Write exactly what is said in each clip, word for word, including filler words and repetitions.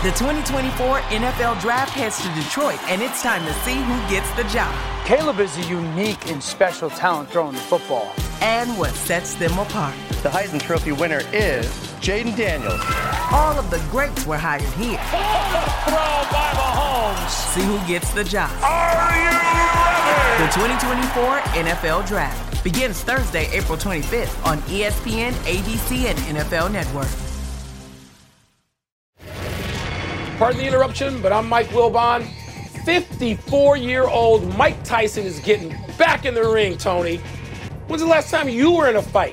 The twenty twenty-four N F L Draft heads to Detroit, and it's time to see who gets the job. Caleb is a unique and special talent throwing the football. And what sets them apart. The Heisman Trophy winner is Jaden Daniels. All of the greats were hired here. Throw by Mahomes. See who gets the job. Are you ready? The twenty twenty-four N F L Draft begins Thursday, April twenty-fifth on E S P N, A B C, and N F L Network. Pardon the interruption, but I'm Mike Wilbon. fifty-four-year-old Mike Tyson is getting back in the ring, Tony. When's the last time you were in a fight?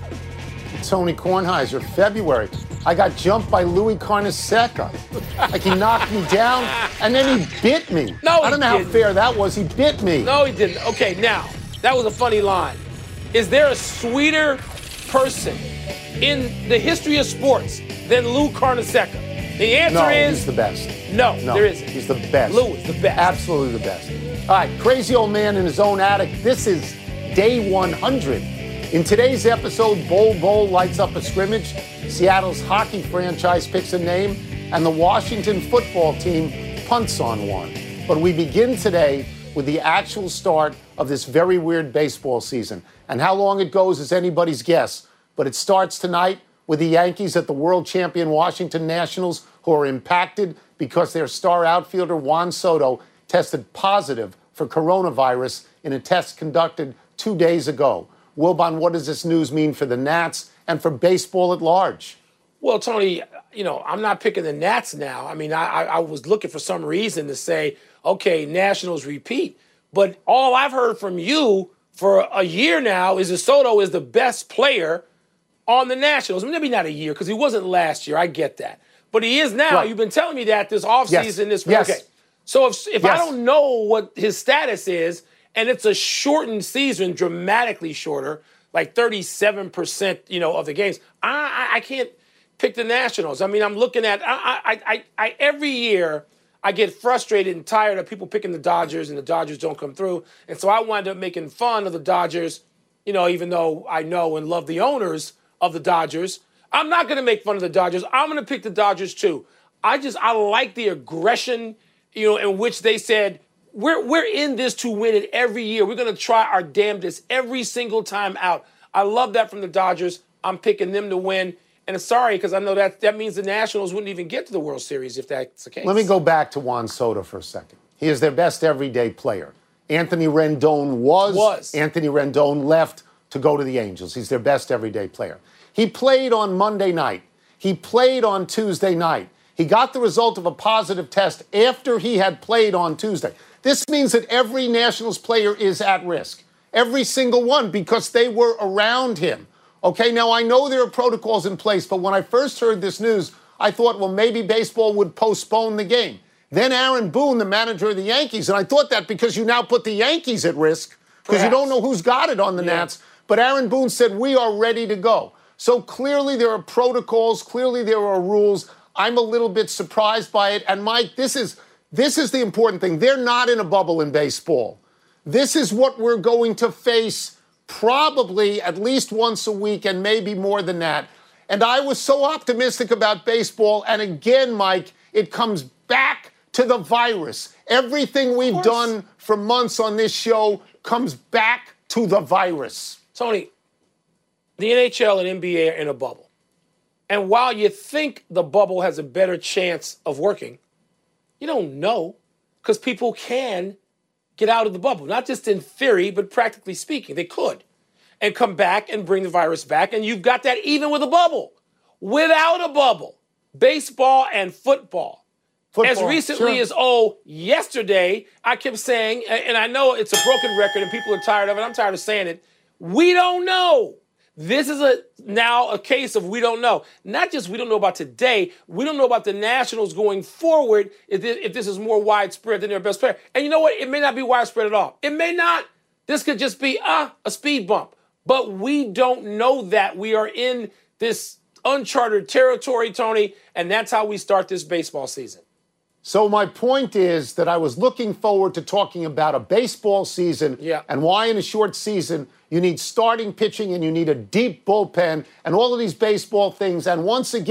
Tony Kornheiser, February. I got jumped by Louis Carnesecca. Like he knocked me down, and then he bit me. No, I don't he know didn't. how fair that was. He bit me. No, he didn't. Okay, now, that was a funny line. Is there a sweeter person in the history of sports than Lou Carnesecca? The answer no, is he's the best. No, no, there isn't. He's the best. Lou is the best. Absolutely the best. All right, crazy old man in his own attic. This is day one hundred. In today's episode, Bol Bol lights up a scrimmage, Seattle's hockey franchise picks a name, and the Washington football team punts on one. But we begin today with the actual start of this very weird baseball season. And how long it goes is anybody's guess. But it starts tonight with the Yankees at the world champion Washington Nationals, who are impacted because their star outfielder Juan Soto tested positive for coronavirus in a test conducted two days ago. Wilbon, what does this news mean for the Nats and for baseball at large? Well, Tony, you know, I'm not picking the Nats now. I mean, I, I, I was looking for some reason to say, okay, Nationals repeat. But all I've heard from you for a year now is that Soto is the best player on the Nationals. I mean, maybe not a year because he wasn't last year. I get that. But he is now. Right. You've been telling me that this offseason. Yes. This yes. Okay. So if, if yes. I don't know what his status is, and it's a shortened season, dramatically shorter, like thirty-seven percent, you know, of the games, I, I, I can't pick the Nationals. I mean, I'm looking at, I, I, I, I, every year I get frustrated and tired of people picking the Dodgers and the Dodgers don't come through. And so I wind up making fun of the Dodgers, you know, even though I know and love the owners of the Dodgers. I'm not going to make fun of the Dodgers. I'm going to pick the Dodgers too. I just, I like the aggression, you know, in which they said, we're, we're in this to win it every year. We're going to try our damnedest every single time out. I love that from the Dodgers. I'm picking them to win. And sorry, because I know that that means the Nationals wouldn't even get to the World Series if that's the case. Let me go back to Juan Soto for a second. He is their best everyday player. Anthony Rendon was. Was. Anthony Rendon left to go to the Angels. He's their best everyday player. He played on Monday night. He played on Tuesday night. He got the result of a positive test after he had played on Tuesday. This means that every Nationals player is at risk. Every single one, because they were around him. Okay, now I know there are protocols in place, but when I first heard this news, I thought, well, maybe baseball would postpone the game. Then Aaron Boone, the manager of the Yankees, and I thought that because you now put the Yankees at risk, because you don't know who's got it on the yeah. Nats, but Aaron Boone said, we are ready to go. So clearly there are protocols, clearly there are rules. I'm a little bit surprised by it. And Mike, this is this is the important thing. They're not in a bubble in baseball. This is what we're going to face probably at least once a week and maybe more than that. And I was so optimistic about baseball. And again, Mike, it comes back to the virus. Everything we've done for months on this show comes back to the virus. Tony, the N H L and N B A are in a bubble. And while you think the bubble has a better chance of working, you don't know, because people can get out of the bubble. Not just in theory, but practically speaking. They could. And come back and bring the virus back. And you've got that even with a bubble. Without a bubble. Baseball and football. Football, as recently sure. as, oh, yesterday, I kept saying, and I know it's a broken record and people are tired of it. I'm tired of saying it. We don't know. This is a now a case of we don't know. Not just we don't know about today. We don't know about the Nationals going forward if this, if this is more widespread than their best player. And you know what? It may not be widespread at all. It may not. This could just be uh, a speed bump. But we don't know that. We are in this uncharted territory, Tony, and that's how we start this baseball season. So my point is that I was looking forward to talking about a baseball season yeah. and why in a short season you need starting pitching and you need a deep bullpen and all of these baseball things. And once again,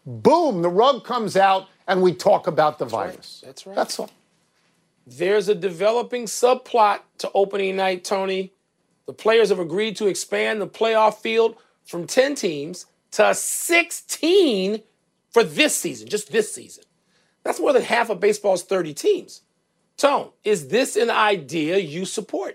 boom, the rug comes out and we talk about the That's virus. Right. That's right. That's all. There's a developing subplot to opening night, Tony. The players have agreed to expand the playoff field from ten teams to sixteen for this season, just this season. That's more than half of baseball's thirty teams. Tone, is this an idea you support?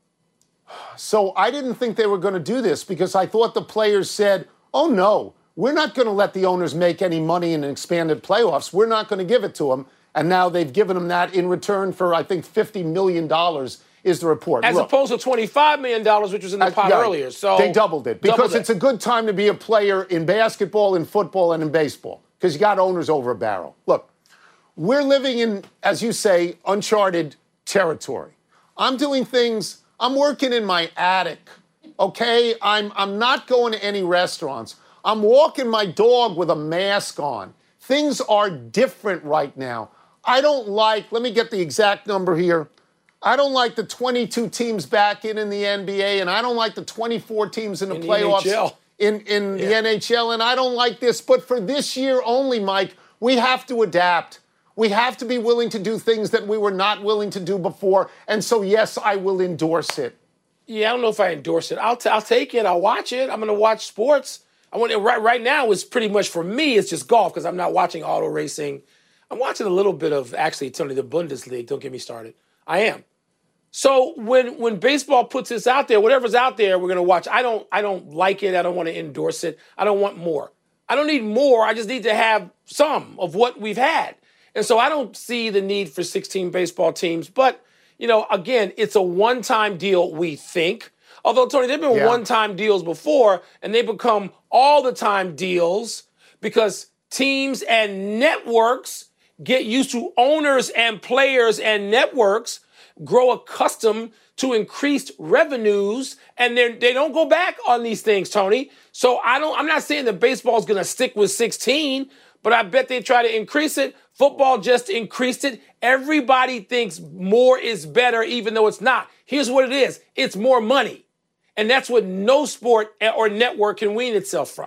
So I didn't think they were going to do this because I thought the players said, oh, no, we're not going to let the owners make any money in an expanded playoffs. We're not going to give it to them. And now they've given them that in return for, I think, fifty million dollars is the report. As Look, opposed to twenty-five million dollars, which was in the pot right. earlier. So they doubled it because doubled it. It's a good time to be a player in basketball, in football, and in baseball because you got owners over a barrel. Look, we're living in, as you say, uncharted territory. I'm doing things, I'm working in my attic, okay? I'm, I'm not going to any restaurants. I'm walking my dog with a mask on. Things are different right now. I don't like, let me get the exact number here. I don't like the twenty-two teams back in in the N B A, and I don't like the twenty-four teams in the In the playoffs N H L. in, in Yeah. the N H L, and I don't like this. But for this year only, Mike, we have to adapt. We have to be willing to do things that we were not willing to do before. And so, yes, I will endorse it. Yeah, I don't know if I endorse it. I'll, t- I'll take it. I'll watch it. I'm going to watch sports. I want it right, right now. It's pretty much for me. It's just golf because I'm not watching auto racing. I'm watching a little bit of actually, Tony, the Bundesliga. Don't get me started. I am. So when when baseball puts this out there, whatever's out there, we're going to watch. I don't I don't like it. I don't want to endorse it. I don't want more. I don't need more. I just need to have some of what we've had. And so I don't see the need for sixteen baseball teams. But, you know, again, it's a one-time deal, we think. Although, Tony, there have been Yeah. one-time deals before, and they become all-the-time deals because teams and networks get used to owners and players and networks grow accustomed to increased revenues, and they they don't go back on these things, Tony. So I don't. I'm not saying that baseball is going to stick with sixteen, but I bet they try to increase it. Football just increased it. Everybody thinks more is better, even though it's not. Here's what it is: it's more money, and that's what no sport or network can wean itself from.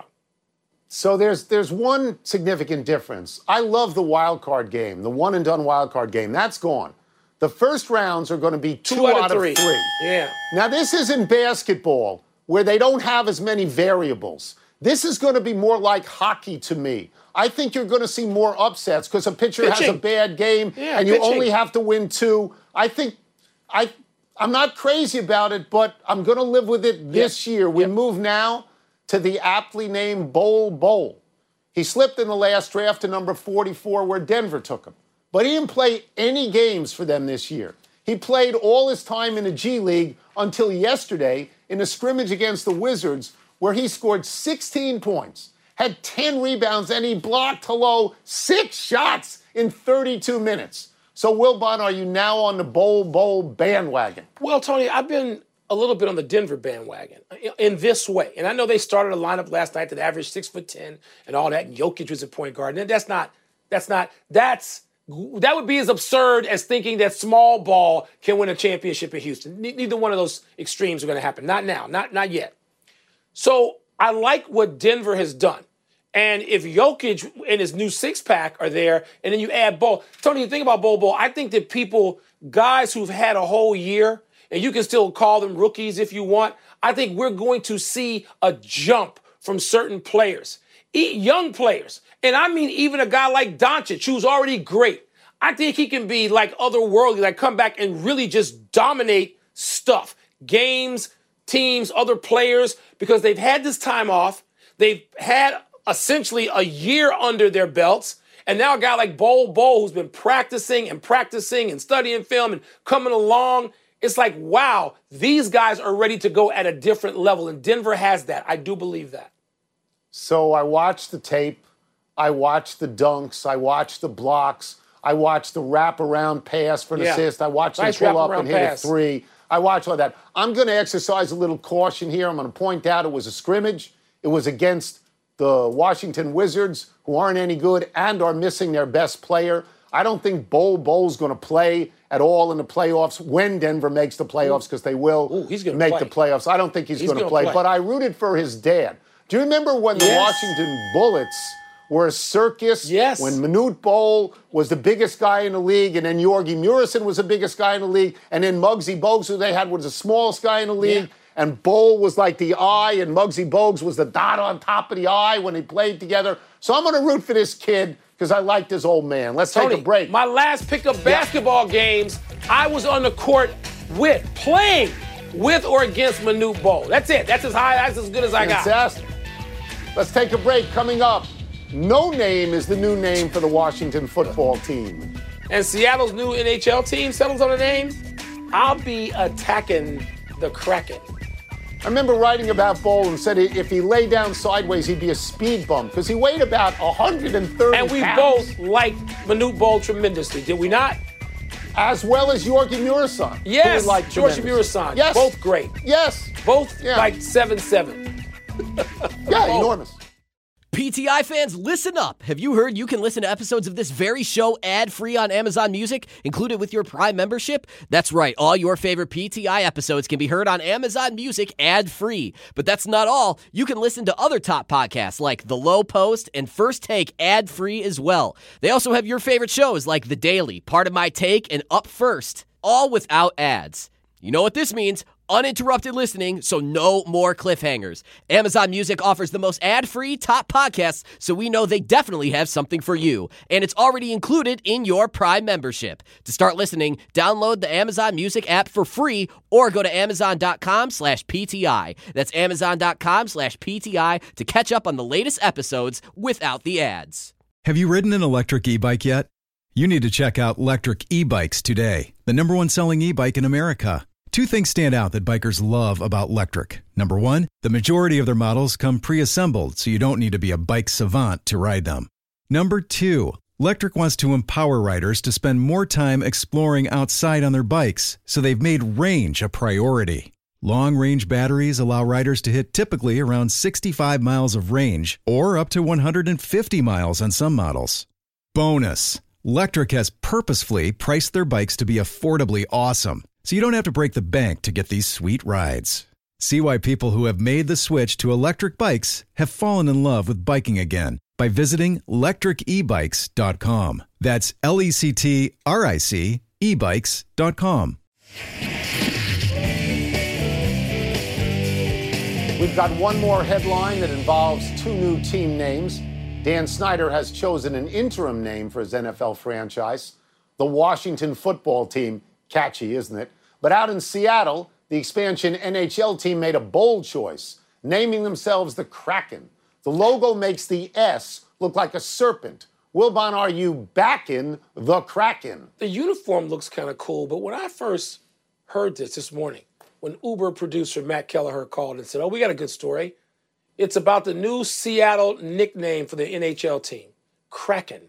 So there's there's one significant difference. I love the wild card game, the one and done wild card game. That's gone. The first rounds are going to be two, Two out out of of three. three. Yeah. Now, this is in basketball where they don't have as many variables. This is going to be more like hockey to me. I think you're going to see more upsets because a pitcher has a Pitching. bad game Yeah, and you pitching. only have to win two. I think I, I'm not crazy about it, but I'm going to live with it this Yep. year. We Yep. move now to the aptly named Bol Bol. He slipped in the last draft to number forty-four where Denver took him. But he didn't play any games for them this year. He played all his time in the G League until yesterday in a scrimmage against the Wizards where he scored sixteen points, had ten rebounds, and he blocked, hello, six shots in thirty-two minutes. So, Wilbon, are you now on the Bol Bol bandwagon? Well, Tony, I've been a little bit on the Denver bandwagon in this way. And I know they started a lineup last night that averaged six foot ten and all that, and Jokic was at point guard. And that's not, that's not, that's, that would be as absurd as thinking that small ball can win a championship in Houston. Ne- Neither one of those extremes are going to happen. Not now, not, not yet. So I like what Denver has done. And if Jokic and his new six-pack are there, and then you add Bol. Tony, you think about Bol Bol, I think that people, guys who've had a whole year, and you can still call them rookies if you want, I think we're going to see a jump from certain players, e- young players. And I mean even a guy like Doncic, who's already great. I think he can be like otherworldly, like come back and really just dominate stuff, games, teams, other players, because they've had this time off. They've had essentially a year under their belts. And now a guy like Bol Bol, who's been practicing and practicing and studying film and coming along, it's like, wow, these guys are ready to go at a different level. And Denver has that. I do believe that. So I watched the tape. I watched the dunks. I watched the blocks. I watched the wraparound pass for an Yeah. assist. I watched Nice him pull up wraparound and hit pass. a three. I watched all that. I'm going to exercise a little caution here. I'm going to point out it was a scrimmage. It was against the Washington Wizards, who aren't any good and are missing their best player. I don't think Bol Bol's going to play at all in the playoffs when Denver makes the playoffs, because they will Ooh, he's gonna make play. the playoffs. I don't think he's, He's going to gonna play, play. but I rooted for his dad. Do you remember when the Yes. Washington Bullets were a circus. Yes. When Manute Bol was the biggest guy in the league, and then Yorgi Murison was the biggest guy in the league, and then Muggsy Bogues, who they had, was the smallest guy in the league. Yeah. And Bol was like the eye, and Muggsy Bogues was the dot on top of the eye when they played together. So I'm going to root for this kid because I like this old man. Let's Tony, take a break. My last pickup basketball yeah. games, I was on the court with, playing with or against Manute Bol. That's it. That's as high, that's as good as I Fantastic. got. Let's take a break. Coming up, No Name is the new name for the Washington football team. And Seattle's new N H L team settles on the names. I'll be attacking the Kraken. I remember writing about Bol and said if he lay down sideways, he'd be a speed bump because he weighed about one hundred thirty And we pounds. both liked Manute Bol tremendously, did we not? As well as Yorgi Murison. Yes, Yorgi Murison. Yes. Both great. Yes. Both yeah. like seven seven. Yeah, enormous. P T I fans, listen up. Have you heard you can listen to episodes of this very show ad-free on Amazon Music, included with your Prime membership? That's right. All your favorite P T I episodes can be heard on Amazon Music ad-free. But that's not all. You can listen to other top podcasts like The Low Post and First Take ad-free as well. They also have your favorite shows like The Daily, Part of My Take, and Up First, all without ads. You know what this means? Uninterrupted listening, so no more cliffhangers. Amazon Music offers the most ad-free top podcasts, so we know they definitely have something for you. And it's already included in your Prime membership. To start listening, download the Amazon Music app for free or go to amazon.com slash PTI. That's amazon.com slash PTI to catch up on the latest episodes without the ads. Have you ridden an electric e-bike yet? You need to check out Lectric E-Bikes today, the number one selling e-bike in America. Two things stand out that bikers love about Lectric. Number one, the majority of their models come pre-assembled, so you don't need to be a bike savant to ride them. Number two, Lectric wants to empower riders to spend more time exploring outside on their bikes, so they've made range a priority. Long-range batteries allow riders to hit typically around sixty-five miles of range, or up to one hundred fifty miles on some models. Bonus, Lectric has purposefully priced their bikes to be affordably awesome, so you don't have to break the bank to get these sweet rides. See why people who have made the switch to electric bikes have fallen in love with biking again by visiting lectric e bikes dot com. That's L E C T R I C e bikes dot com. We've got one more headline that involves two new team names. Dan Snyder has chosen an interim name for his N F L franchise, the Washington football team. Catchy, isn't it? But out in Seattle, the expansion N H L team made a bold choice, naming themselves the Kraken. The logo makes the S look like a serpent. Wilbon, are you backing the Kraken? The uniform looks kind of cool, but when I first heard this this morning, when Uber producer Matt Kelleher called and said, oh, we got a good story. It's about the new Seattle nickname for the N H L team, Kraken.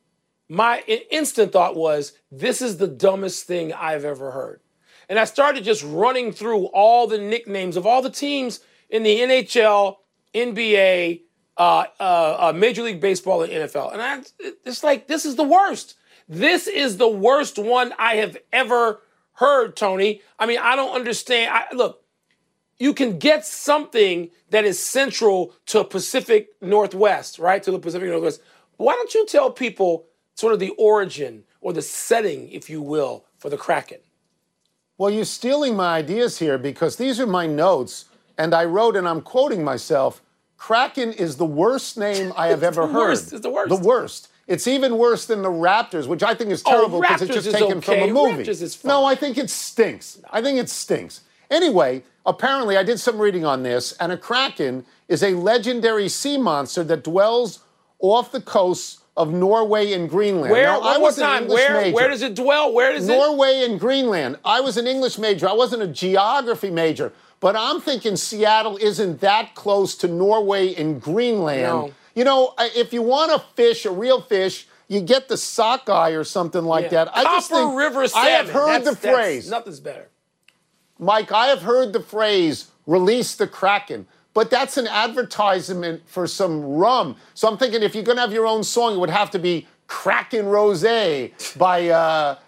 My instant thought was, this is the dumbest thing I've ever heard. And I started just running through all the nicknames of all the teams in the N H L, N B A, uh, uh, uh, Major League Baseball, and N F L. And I, it's like, this is the worst. This is the worst one I have ever heard, Tony. I mean, I don't understand. I, look, you can get something that is central to Pacific Northwest, right? To the Pacific Northwest. Why don't you tell people sort of the origin or the setting, if you will, for the Kraken? Well, you're stealing my ideas here because these are my notes, and I wrote, and I'm quoting myself, Kraken is the worst name I have ever the heard. Worst. It's the worst. The worst. It's even worse than the Raptors, which I think is terrible because oh, it's just is taken okay. from a movie. Raptors is fine. No, I think it stinks. I think it stinks. Anyway, apparently I did some reading on this, and a Kraken is a legendary sea monster that dwells off the coasts of Norway and Greenland. Where? Now, One I more was an time. English Where? major. Where does it dwell? Where does Norway it? Norway and Greenland. I was an English major. I wasn't a geography major. But I'm thinking Seattle isn't that close to Norway and Greenland. No. You know, if you want a fish, a real fish, you get the sockeye or something like yeah. that. I Copper just think, River salmon. I have heard that's, the phrase. Nothing's better. Mike, I have heard the phrase, release the Kraken. But that's an advertisement for some rum. So I'm thinking if you're going to have your own song, it would have to be Kraken Rosé by uh,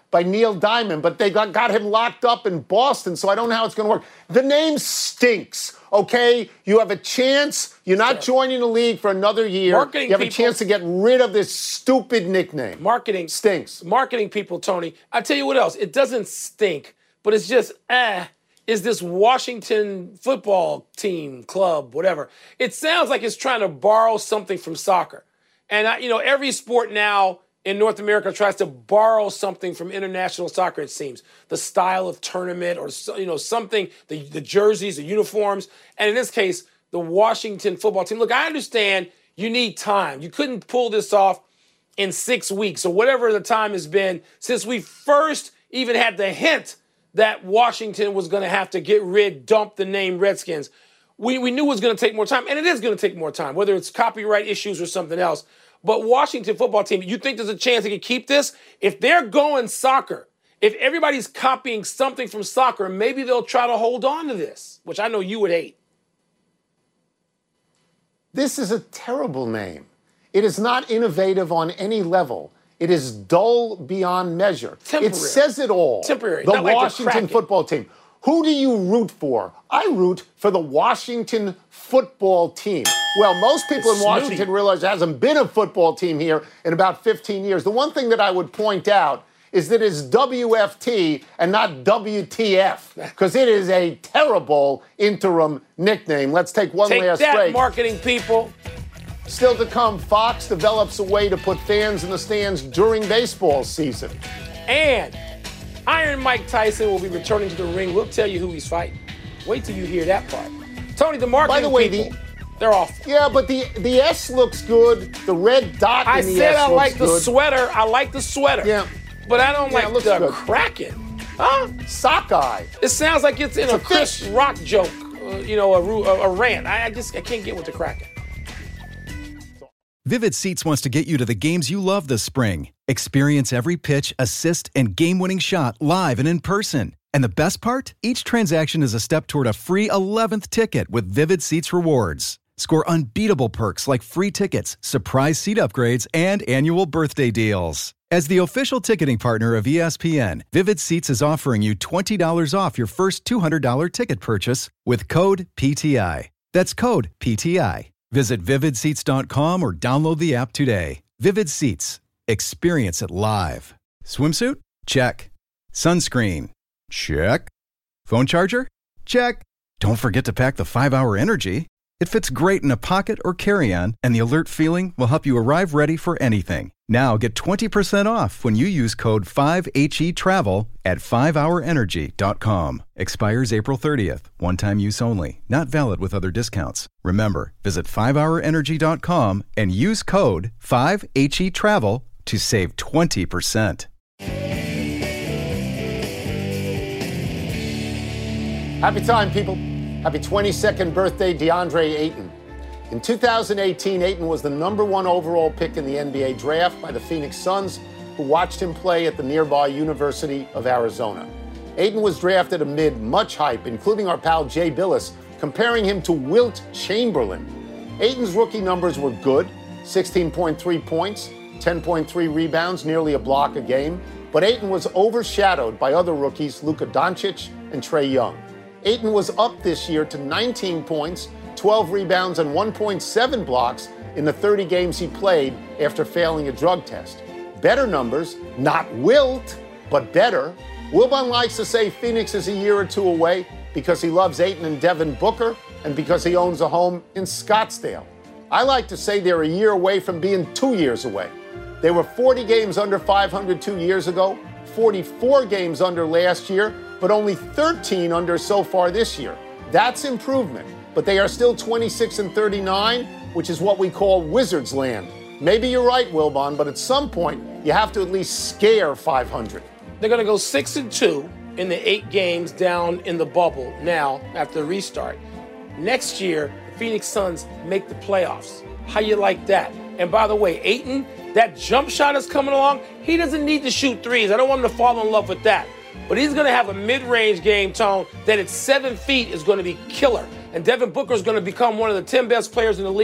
by Neil Diamond, but they got, got him locked up in Boston, so I don't know how it's going to work. The name stinks, okay? You have a chance. You're not joining the league for another year. Marketing you have people, a chance to get rid of this stupid nickname. Marketing stinks. Marketing people, Tony. I tell you what else. It doesn't stink, but it's just, eh, is this Washington football team, club, whatever. It sounds like it's trying to borrow something from soccer. And, I, you know, every sport now in North America tries to borrow something from international soccer, it seems. The style of tournament or, you know, something, the, the jerseys, the uniforms. And in this case, the Washington football team. Look, I understand you need time. You couldn't pull this off in six weeks or whatever the time has been since we first even had the hint that Washington was going to have to get rid, dump the name Redskins. We, we knew it was going to take more time, and it is going to take more time, whether it's copyright issues or something else. But Washington football team, you think there's a chance they can keep this? If they're going soccer, if everybody's copying something from soccer, maybe they'll try to hold on to this, which I know you would hate. This is a terrible name. It is not innovative on any level. It is dull beyond measure. Temporary. It says it all. Temporary. The Not like Washington football team. Who do you root for? I root for the Washington football team. Well, most people in Washington realize there hasn't been a football team here in about fifteen years. The one thing that I would point out is that it's W F T and not W T F, because it is a terrible interim nickname. Let's take one take last that, break. Marketing people. Still to come, Fox develops a way to put fans in the stands during baseball season. And Iron Mike Tyson will be returning to the ring. We'll tell you who he's fighting. Wait till you hear that part. Tony, the marketing By the way, people, the, they're off. Yeah, but the, the S looks good. The red dot I in the said S I looks like the good. sweater. I like the sweater. Yeah. But I don't Yeah, it like looks the good. Kraken. Huh? Sockeye. It sounds like it's in It's a, a Chris fish. Rock joke, uh, you know, a, a, a rant. I, I just I can't get with the Kraken. Vivid Seats wants to get you to the games you love this spring. Experience every pitch, assist, and game-winning shot live and in person. And the best part? Each transaction is a step toward a free eleventh ticket with Vivid Seats rewards. Score unbeatable perks like free tickets, surprise seat upgrades, and annual birthday deals. As the official ticketing partner of E S P N, Vivid Seats is offering you twenty dollars off your first two hundred dollars ticket purchase with code P T I. That's code P T I. Visit vivid seats dot com or download the app today. Vivid Seats. Experience it live. Swimsuit? Check. Sunscreen? Check. Phone charger? Check. Don't forget to pack the five hour Energy. It fits great in a pocket or carry-on, and the alert feeling will help you arrive ready for anything. Now get twenty percent off when you use code five H E travel at five hour energy dot com. Expires April thirtieth. One-time use only. Not valid with other discounts. Remember, visit five hour energy dot com and use code five H E travel to save twenty percent. Happy time, people. Happy twenty-second birthday, DeAndre Ayton. In two thousand eighteen, Ayton was the number one overall pick in the N B A draft by the Phoenix Suns, who watched him play at the nearby University of Arizona. Ayton was drafted amid much hype, including our pal Jay Billis, comparing him to Wilt Chamberlain. Ayton's rookie numbers were good, sixteen point three points, ten point three rebounds, nearly a block a game, but Ayton was overshadowed by other rookies, Luka Doncic and Trae Young. Ayton was up this year to nineteen points, twelve rebounds, and one point seven blocks in the thirty games he played after failing a drug test. Better numbers, not Wilt, but better. Wilbon likes to say Phoenix is a year or two away because he loves Ayton and Devin Booker and because he owns a home in Scottsdale. I like to say they're a year away from being two years away. They were forty games under five hundred two years ago, forty-four games under last year, but only thirteen under so far this year. That's improvement, but they are still twenty-six and thirty-nine, which is what we call Wizards land. Maybe you're right, Wilbon, but at some point, you have to at least scare five hundred. They're going to go six and two in the eight games down in the bubble now after the restart. Next year, the Phoenix Suns make the playoffs. How you like that? And by the way, Ayton, that jump shot is coming along. He doesn't need to shoot threes. I don't want him to fall in love with that. But he's going to have a mid-range game, Tone, that at seven feet is going to be killer. And Devin Booker is going to become one of the ten best players in the league.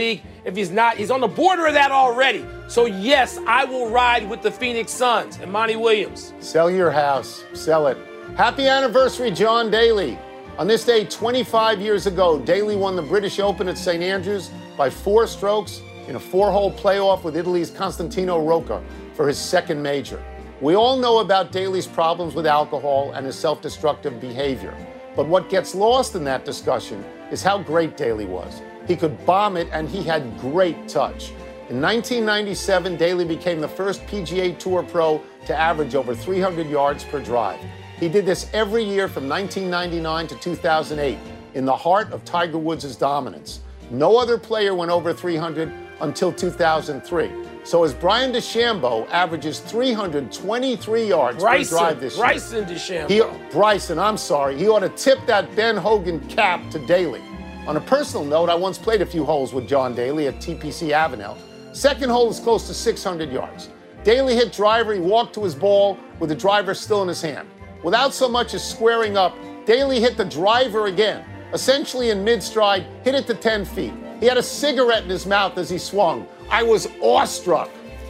If he's not, he's on the border of that already. So, yes, I will ride with the Phoenix Suns and Monty Williams. Sell your house. Sell it. Happy anniversary, John Daly. On this day, twenty-five years ago, Daly won the British Open at Saint Andrews by four strokes in a four-hole playoff with Italy's Costantino Rocca for his second major. We all know about Daly's problems with alcohol and his self-destructive behavior. But what gets lost in that discussion is how great Daly was. He could bomb it, and he had great touch. In nineteen ninety-seven, Daly became the first P G A Tour pro to average over three hundred yards per drive. He did this every year from nineteen ninety-nine to two thousand eight, in the heart of Tiger Woods' dominance. No other player went over three hundred until two thousand three. So as Brian DeChambeau averages three hundred twenty-three yards Bryson, per drive this year. Bryson DeChambeau. He, Bryson, I'm sorry. He ought to tip that Ben Hogan cap to Daly. On a personal note, I once played a few holes with John Daly at T P C Avenel. Second hole is close to six hundred yards. Daly hit driver. He walked to his ball with the driver still in his hand. Without so much as squaring up, Daly hit the driver again, essentially in mid-stride, hit it to ten feet. He had a cigarette in his mouth as he swung. I was awestruck.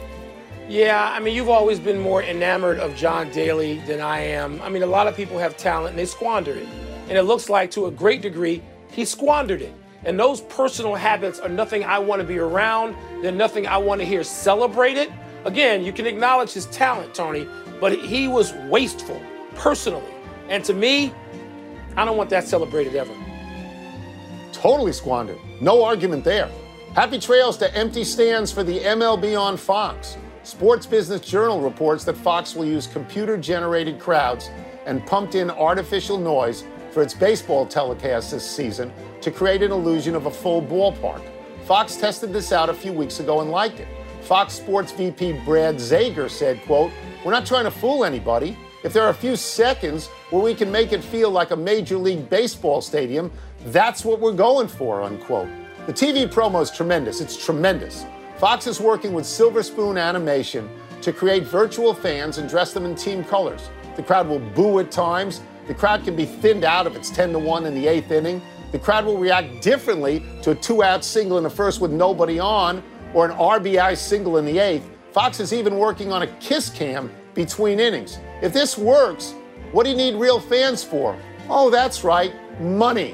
Yeah, I mean, you've always been more enamored of John Daly than I am. I mean, a lot of people have talent and they squander it. And it looks like, to a great degree, he squandered it. And those personal habits are nothing I want to be around. They're nothing I want to hear celebrated. Again, you can acknowledge his talent, Tony, but he was wasteful, personally. And to me, I don't want that celebrated ever. Totally squandered. No argument there. Happy trails to empty stands for the M L B on Fox. Sports Business Journal reports that Fox will use computer-generated crowds and pumped-in artificial noise for its baseball telecast this season to create an illusion of a full ballpark. Fox tested this out a few weeks ago and liked it. Fox Sports V P Brad Zager said, quote, "We're not trying to fool anybody. If there are a few seconds where we can make it feel like a Major League Baseball stadium, that's what we're going for," unquote. The T V promo is tremendous. It's tremendous. Fox is working with Silver Spoon Animation to create virtual fans and dress them in team colors. The crowd will boo at times. The crowd can be thinned out if it's ten to one in the eighth inning. The crowd will react differently to a two-out single in the first with nobody on, or an R B I single in the eighth. Fox is even working on a kiss cam between innings. If this works, what do you need real fans for? Oh, that's right, money.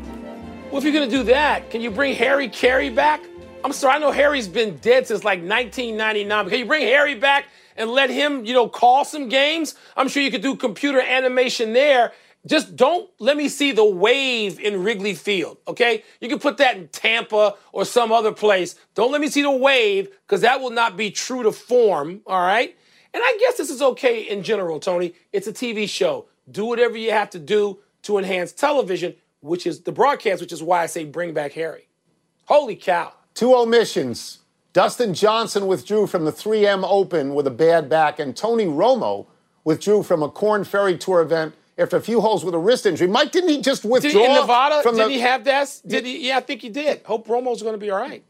Well, if you're going to do that, can you bring Harry Carey back? I'm sorry, I know Harry's been dead since like nineteen ninety-nine, but can you bring Harry back and let him, you know, call some games? I'm sure you could do computer animation there. Just don't let me see the wave in Wrigley Field, okay? You can put that in Tampa or some other place. Don't let me see the wave, because that will not be true to form, all right? And I guess this is okay in general, Tony. It's a T V show. Do whatever you have to do to enhance television, which is the broadcast, which is why I say bring back Harry. Holy cow. Two omissions. Dustin Johnson withdrew from the three M Open with a bad back, and Tony Romo withdrew from a Korn Ferry Tour event after a few holes with a wrist injury. Mike, didn't he just withdraw? Did he, in Nevada, from did the, he have that? Did he? Yeah, I think he did. Hope Romo's going to be all right.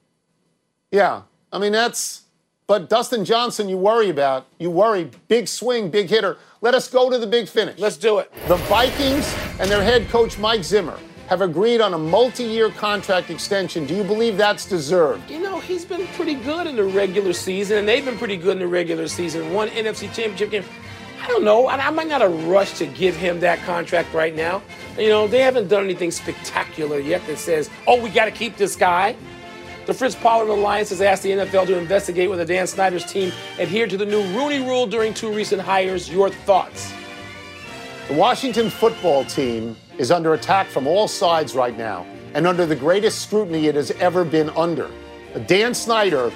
Yeah, I mean, that's... But Dustin Johnson, you worry about. You worry. Big swing, big hitter. Let us go to the big finish. Let's do it. The Vikings and their head coach, Mike Zimmer, have agreed on a multi-year contract extension. Do you believe that's deserved? You know, he's been pretty good in the regular season, and they've been pretty good in the regular season. One N F C Championship game. I don't know. I, I might not have rushed to give him that contract right now. You know, they haven't done anything spectacular yet that says, oh, we got to keep this guy. The Fritz Pollard Alliance has asked the N F L to investigate whether Dan Snyder's team adhered to the new Rooney Rule during two recent hires. Your thoughts? The Washington football team is under attack from all sides right now, and under the greatest scrutiny it has ever been under. Dan Snyder,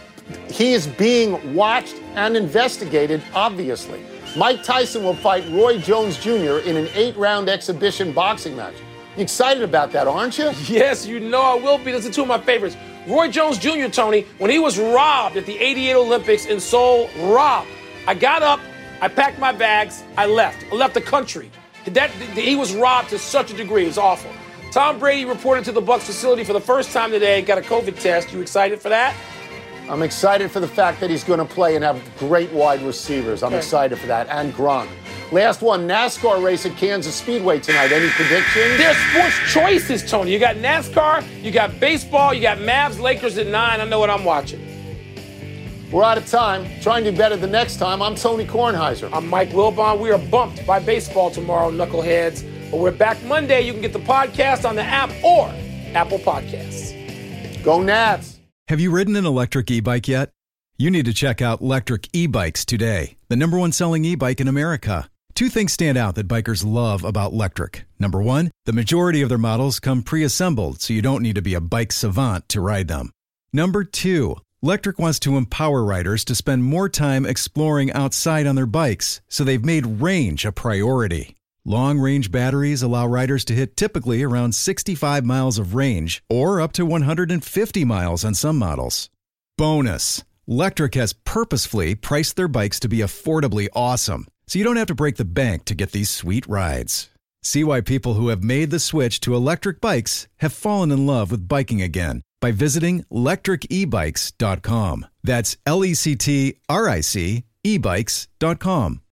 he is being watched and investigated, obviously. Mike Tyson will fight Roy Jones Junior in an eight-round exhibition boxing match. You excited about that, aren't you? Yes, you know I will be. Those are two of my favorites. Roy Jones Junior, Tony, when he was robbed at the eighty-eight Olympics in Seoul, robbed. I got up, I packed my bags, I left. I left the country. That, he was robbed to such a degree. It was awful. Tom Brady reported to the Bucs facility for the first time today, got a COVID test. You excited for that? I'm excited for the fact that he's going to play and have great wide receivers. I'm okay. excited for that. And Gronk. Last one, NASCAR race at Kansas Speedway tonight. Any predictions? There's sports choices, Tony. You got NASCAR, you got baseball, you got Mavs, Lakers at nine. I know what I'm watching. We're out of time. Try and do better the next time. I'm Tony Kornheiser. I'm Mike Wilbon. We are bumped by baseball tomorrow, knuckleheads. But we're back Monday. You can get the podcast on the app or Apple Podcasts. Go Nats. Have you ridden an electric e-bike yet? You need to check out Lectric E-Bikes today, the number one selling e-bike in America. Two things stand out that bikers love about Lectric. Number one, the majority of their models come pre-assembled, so you don't need to be a bike savant to ride them. Number two, Lectric wants to empower riders to spend more time exploring outside on their bikes, so they've made range a priority. Long-range batteries allow riders to hit typically around sixty-five miles of range, or up to one hundred fifty miles on some models. Bonus, Lectric has purposefully priced their bikes to be affordably awesome, so you don't have to break the bank to get these sweet rides. See why people who have made the switch to electric bikes have fallen in love with biking again by visiting lectric e bikes dot com. That's L E C T R I C e bikes dot com.